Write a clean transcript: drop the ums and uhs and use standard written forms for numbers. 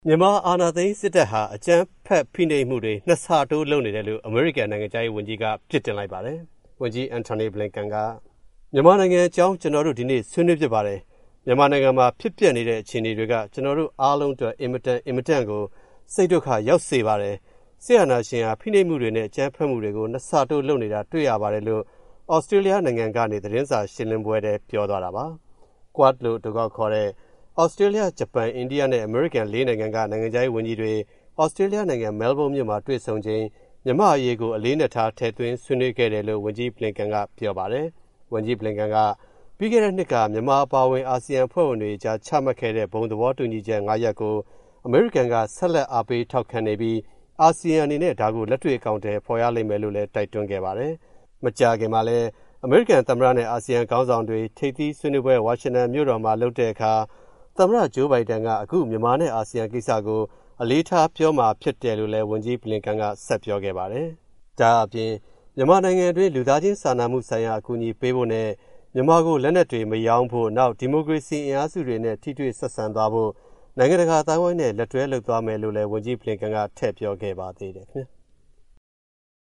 မြန်မာအာဏာသိမ်းစစ်တပ်ဟာအကြမ်းဖက်ဖိနှိပ်မှုတွေနှစ်ဆတိုးလုပ်နေတယ်လို့အမေရိကန်နိုင်ငံခြားရေးဝန်ကြီးကပြစ်တင်လိုက်ပါတယ်။ဝန်ကြီးအန်တိုနီဘလင်ကန်ကမြန်မာနိုင်ငံအကြောင်းကျွန်တော်တို့ဒီနေ့ဆွေးနွေးဖြစ်ပါတယ်။မြန်မာနိုင်ငံမှာဖြစ်ပျက်နေတဲ့အခြေအနေတွေကကျွန်တော်တို့အားလုံးအတွက်အင်မတန်ကိုစိတ်ဒုက္ခရောက်စေပါတယ်။ဆရာနာရှင်ဟာဖိနှိပ်မှုတွေနဲ့အကြမ်းဖက်မှုတွေကိုနှစ်ဆတိုးလုပ်နေတာတွေ့ရပါတယ်လို့ဩစတြေးလျနိုင်ငံကနေသတင်းစာရှင်းလင်းပွဲထဲပြောသွားတာပါ။ Quad လို့တကောက်ခေါ်တဲ့ဩစတြေးလျ၊ဂျပန်၊အိန္ဒိယနဲ့အမေရိကန်၄နိုင်ငံကနိုင်ငံခြားရေးဝန်ကြီးတွေဩစတြေးလျနိုင်ငံမဲလ်ဘုန်းမြို့မှာတွေ့ဆုံချိန်မြန်မာအရေးကိုအလေးနက်ထားထည့်သွင်းဆွေးနွေးခဲ့တယ်လို့ဝန်ကြီးဘလင်ကန်ကပြောပါတယ်။ဝန်ကြီးဘလင်ကန်ကပြီးခဲ့တဲ့နှစ်ကမြန်မာအပါအဝင်အာဆီယံအဖွဲ့ဝင်တွေကြားချမှတ်ခဲ့တဲ့ဘုံသဘောတူညီချက်၅ရပ်ကိုအမေရိကန်ကဆက်လက်အားပေးထောက်ခံနေပြီးအာဆီယံအနေနဲ့ဒါကိုလက်တွေ့အကောင်အထည်ဖော်ရလိမ့်မယ်လို့လည်းတိုက်တွန်းခဲ့ပါတယ်။မကြာခင်မှာလည်းအမေရိကန်သမ္မတနဲ့အာဆီယံခေါင်းဆောင်တွေထိပ်သီးဆွေးနွေးပွဲဝါရှင်တန်မြို့တော်မှာလုပ်တဲ့အခါသမ္မတဂျိုးဘိုင်ဒန်ကအခုမြန်မာနဲ့အာဆီယံကိစ္စကိုအလေးထားပြောမှာဖြစ်တယ်လို့လည်းဝန်ကြီးဘလင်ကန်ကဆက်ပြောခဲ့ပါတယ်။ဒါအပြင်မြန်မာနိုင်ငံအတွင်းလူသားချင်းစာနာမှုဆိုင်ရာအကူအညီပေးဖို့နဲ့မြန်မာကိုလက်နက်တွေမရောင်းဖို့နောက်ဒီမိုကရေစီအင်အားစုတွေနဲ့ထိတွေ့ဆက်ဆံသွားဖို့နိုင်ငံတကာအသိုင်းအဝိုင်းနဲ့လက်တွဲလုပ်သွားမယ်လို့လည်းဝန်ကြီးဘလင်ကန်ကထည့်ပြောခဲ့ပါသေးတယ်ခင်ဗျာ။